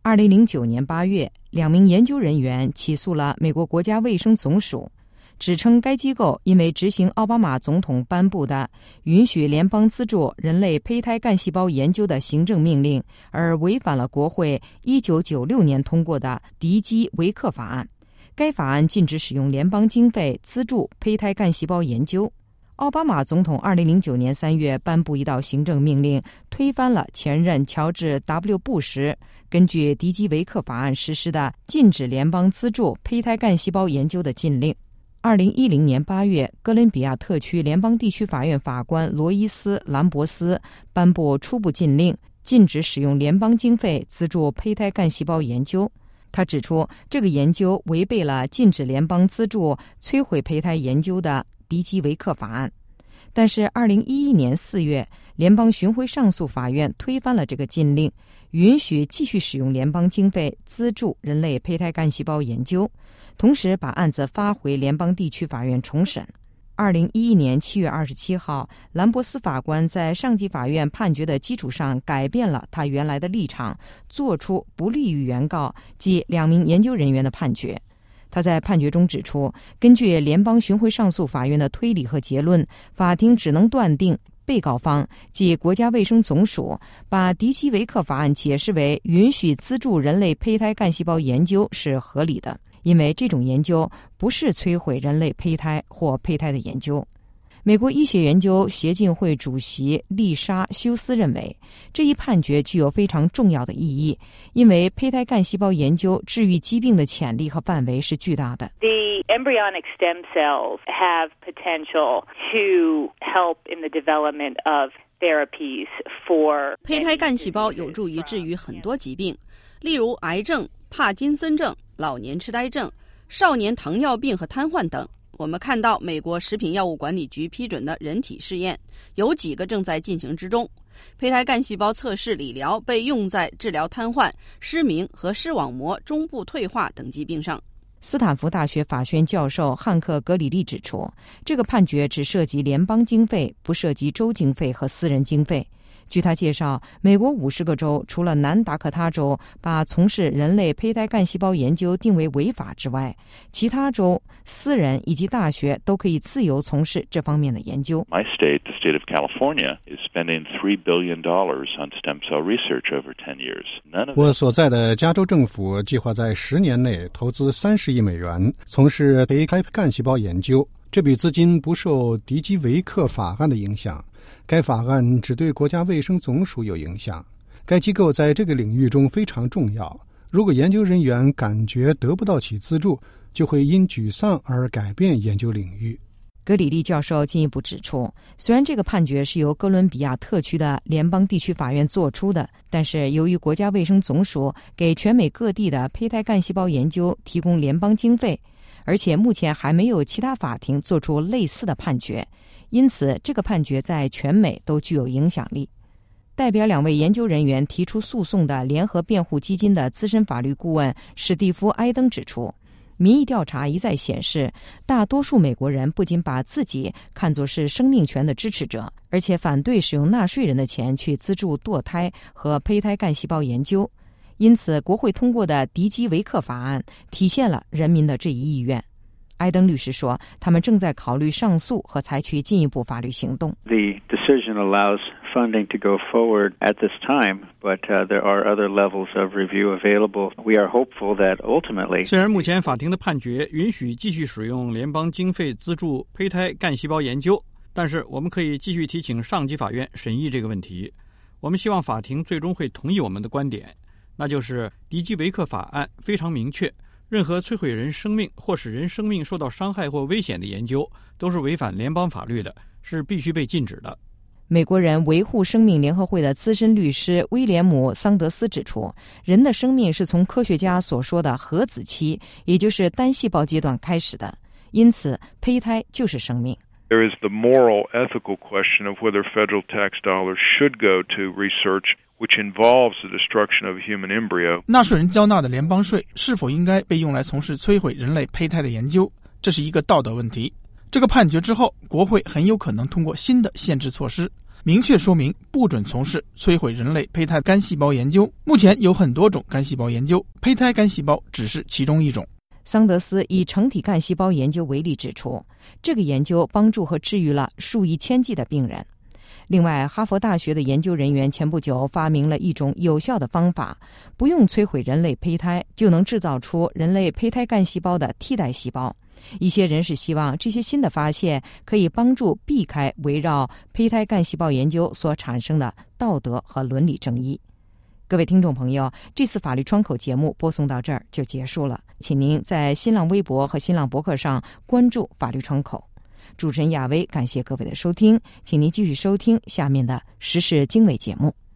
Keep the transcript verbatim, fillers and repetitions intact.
二零零九年八月，两名研究人员起诉了美国国家卫生总署，指称该机构因为执行奥巴马总统颁布的允许联邦资助人类胚胎干细胞研究的行政命令，而违反了国会一九九六年通过的迪基维克法案。该法案禁止使用联邦经费资助胚胎干细胞研究。奥巴马总统二零零九年三月颁布一道行政命令，推翻了前任乔治 W 布什根据迪基维克法案实施的禁止联邦资助胚胎干细胞研究的禁令。二零一零年八月，哥伦比亚特区联邦地区法院法官罗伊斯·兰博斯颁布初步禁令，禁止使用联邦经费资助胚胎干细胞研究。他指出，这个研究违背了禁止联邦资助摧毁胚胎研究的迪基维克法案。但是二零一一年四月，联邦巡回上诉法院推翻了这个禁令，允许继续使用联邦经费资助人类胚胎干细胞研究，同时把案子发回联邦地区法院重审。二零一一年七月二十七号，兰博斯法官在上级法院判决的基础上改变了他原来的立场，做出不利于原告即两名研究人员的判决。他在判决中指出，根据联邦巡回上诉法院的推理和结论，法庭只能断定被告方即国家卫生总署把迪基维克法案解释为允许资助人类胚胎干细胞研究是合理的，因为这种研究不是摧毁人类胚胎或胚胎的研究。美国医学研究协进会主席丽莎·休斯认为，这一判决具有非常重要的意义，因为胚胎干细胞研究治愈疾病的潜力和范围是巨大的。 The embryonic stem cells have potential to help in the development of therapies for 胚胎干细胞有助于治愈很多疾病，例如癌症、帕金森症、老年痴呆症、少年糖尿病和瘫痪等。我们看到美国食品药物管理局批准的人体试验，有几个正在进行之中。胚胎干细胞测试理疗被用在治疗瘫痪、失明和视网膜中部退化等疾病上。 斯坦福大学法学院教授汉克·格里利指出，这个判决只涉及联邦经费，不涉及州经费和私人经费。据他介绍，美国五十个州除了南达科他州把从事人类胚胎干细胞研究定为违法之外，其他州、私人以及大学都可以自由从事这方面的研究。 My state, the state of California, is spending three billion dollars on stem cell research over ten years. None of 我所在的加州政府计划在十年内投资三十亿美元从事胚胎干细胞研究，这笔资金不受迪基维克法案的影响。该法案只对国家卫生总署有影响，该机构在这个领域中非常重要。如果研究人员感觉得不到其资助，就会因沮丧而改变研究领域。 格里利教授进一步指出，虽然这个判决是由哥伦比亚特区的联邦地区法院做出的，但是由于国家卫生总署给全美各地的胚胎干细胞研究提供联邦经费，而且目前还没有其他法庭做出类似的判决，因此这个判决在全美都具有影响力。代表两位研究人员提出诉讼的联合辩护基金的资深法律顾问史蒂夫·埃登指出，民意调查一再显示，大多数美国人不仅把自己看作是生命权的支持者，而且反对使用纳税人的钱去资助堕胎和胚胎干细胞研究。因此国会通过的迪基维克法案体现了人民的这一意愿。埃登律师说，他们正在考虑上诉和采取进一步法律行动。 The decision allows funding to go forward at this time, but uh, there are other levels of review available. We are hopeful that ultimately... 虽然目前法庭的判决允许继续使用联邦经费资助胚胎干细胞研究，但是我们可以继续提请上级法院审议这个问题。我们希望法庭最终会同意我们的观点，那就是迪基维克法案非常明确，任何摧毁人生命或使人生命受到伤害或危险的研究都是违反联邦法律的，是必须被禁止的。 美国人维护生命联合会的资深律师威廉姆·桑德斯指出，人的生命是从科学家所说的核子期，也就是单细胞阶段开始的，因此胚胎就是生命。 There is the moral, ethical question of whether federal tax dollars should go to research which involves the destruction of a human embryo. 纳税人交纳的联邦税是否应该被用来从事摧毁人类胚胎的研究，这是一个道德问题。这个判决之后，国会很有可能通过新的限制措施。 明确说明不准从事摧毁人类胚胎干细胞研究。目前有很多种干细胞研究，胚胎干细胞只是其中一种。 桑德斯以成体干细胞研究为例指出，这个研究帮助和治愈了数以千计的病人。另外，哈佛大学的研究人员前不久发明了一种有效的方法，不用摧毁人类胚胎就能制造出人类胚胎干细胞的替代细胞。一些人士希望这些新的发现可以帮助避开围绕胚胎干细胞研究所产生的道德和伦理争议。各位听众朋友，这次法律窗口节目播送到这儿就结束了，请您在新浪微博和新浪博客上关注法律窗口。主持人亚薇感谢各位的收听，请您继续收听下面的时事经纬节目。